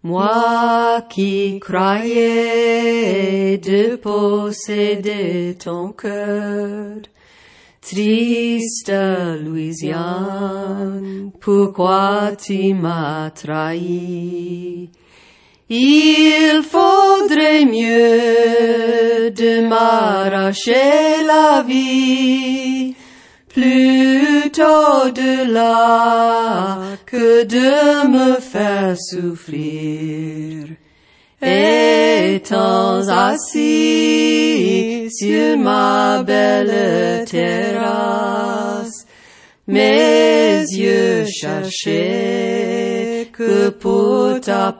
Moi qui croyais de posséder ton cœur, triste Louisiane, pourquoi tu m'as trahi? Il faudrait mieux de m'arracher la vie, plutôt de là que de me faire souffrir. Étant assis sur ma belle terrasse, mes yeux cherchaient que pour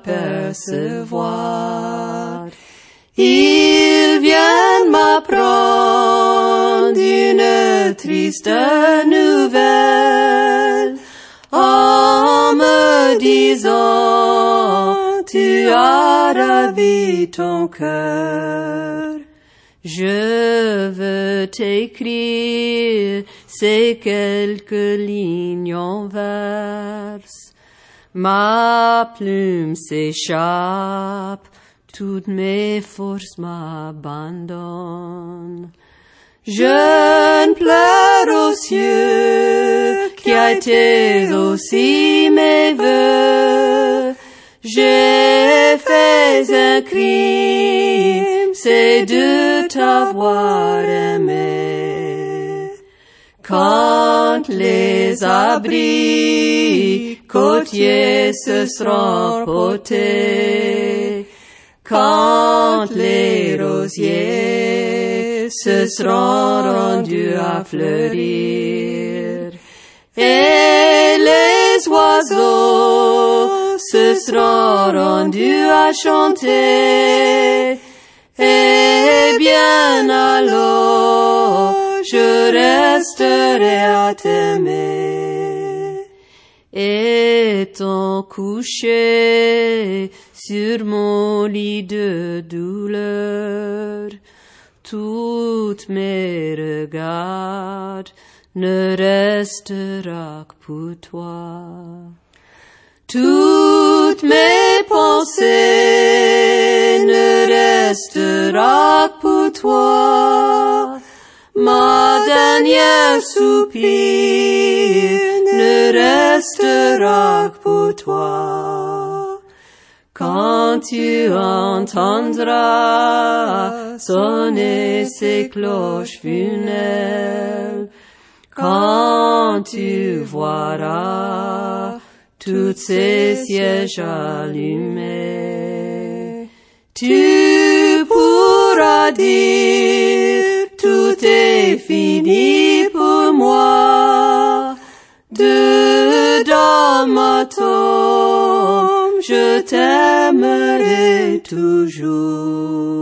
t'apercevoir. Ils viennent m'apprendre une triste nouvelle, en me disant, tu as ravi ton cœur. Je veux t'écrire ces quelques lignes en verse. Ma plume s'échappe, toutes mes forces m'abandonnent. Jeune pleure aux cieux, qui a été aussi mes vœux. J'ai fait un crime, c'est de t'avoir aimé. Quand les abris côtiers se seront potés, quand les rosiers se seront rendus à fleurir, et les oiseaux se seront rendus à chanter, eh bien alors je resterai à t'aimer. Étant couché sur mon lit de douleur, toutes mes regards ne restera que pour toi. Toutes mes pensées ne restera que pour toi. Ma dernière soupir ne restera que pour toi. Quand tu entendras sonner ces cloches funèbres, quand tu verras tous ces sièges allumés, tu pourras dire, tout est fini pour moi. Dedans ma tombe, je t'aimerai toujours.